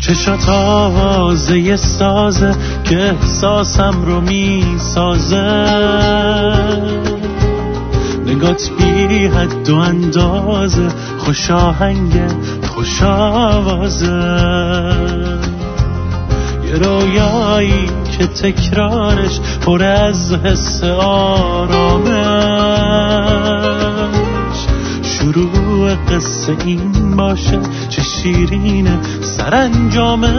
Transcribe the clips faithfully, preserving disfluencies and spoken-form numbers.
چشات آوازه سازه که احساسم رو می سازه، نگات بی حد و اندازه، خوش آهنگ خوش آوازه، یه رویایی که تکرارش پر از حس آرامش، شروع قصه این باشه چه شیرینه سرانجامش.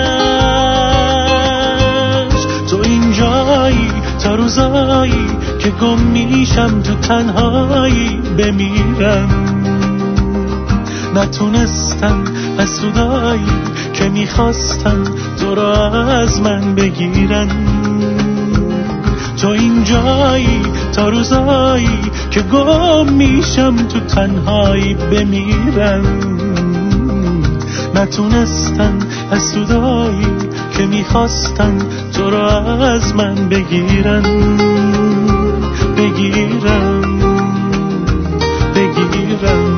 تو اینجایی تا روزایی که گم میشم تو تنهایی بمیرم، نتونستم حسودایی که میخواستم تو را از من بگیرن. تو اینجایی تا روزایی که گم میشم تو تنهایی بمیرم، نتونستن حسودایی که میخواستن تو را از من بگیرن بگیرن بگیرن.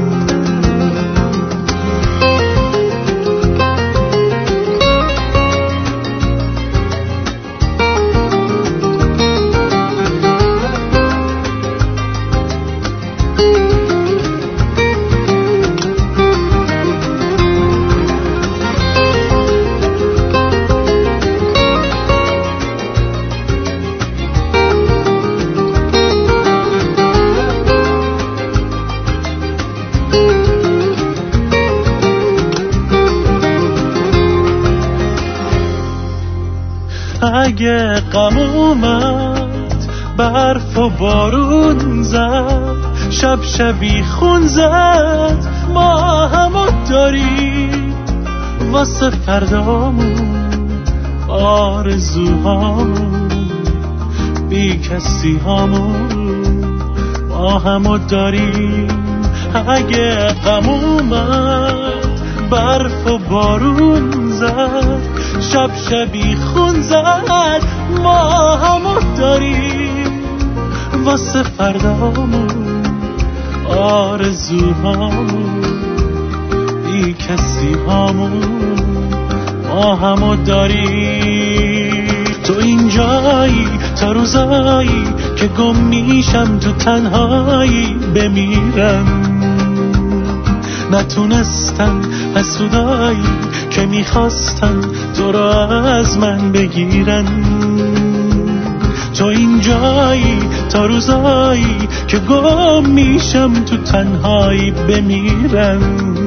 اگه غم اومد برف و بارون زد، شب شبی خون زد، ما همو داریم واسه فردامون، آرزوهامون، بی کسی هامون، ما همو داریم. اگه غم اومد برف و بارون زد، شب شبی خون زد، ما همو داریم واسه فردامون، آرزوهامون، بی کسی هامون، ما همو داریم. تو اینجایی تا روزایی که گم میشم تو تنهایی بمیرم، نتونستم حسودایی که میخواستن تو را از من بگیرن. تو اینجایی تا روزایی که گم میشم تو تنهایی بمیرم،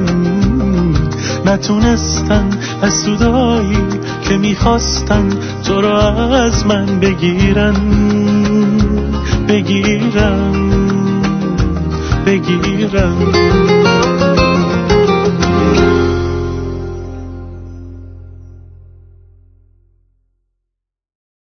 نتونستن حسودایی که میخواستن تو را از من بگیرن بگیرن بگیرن.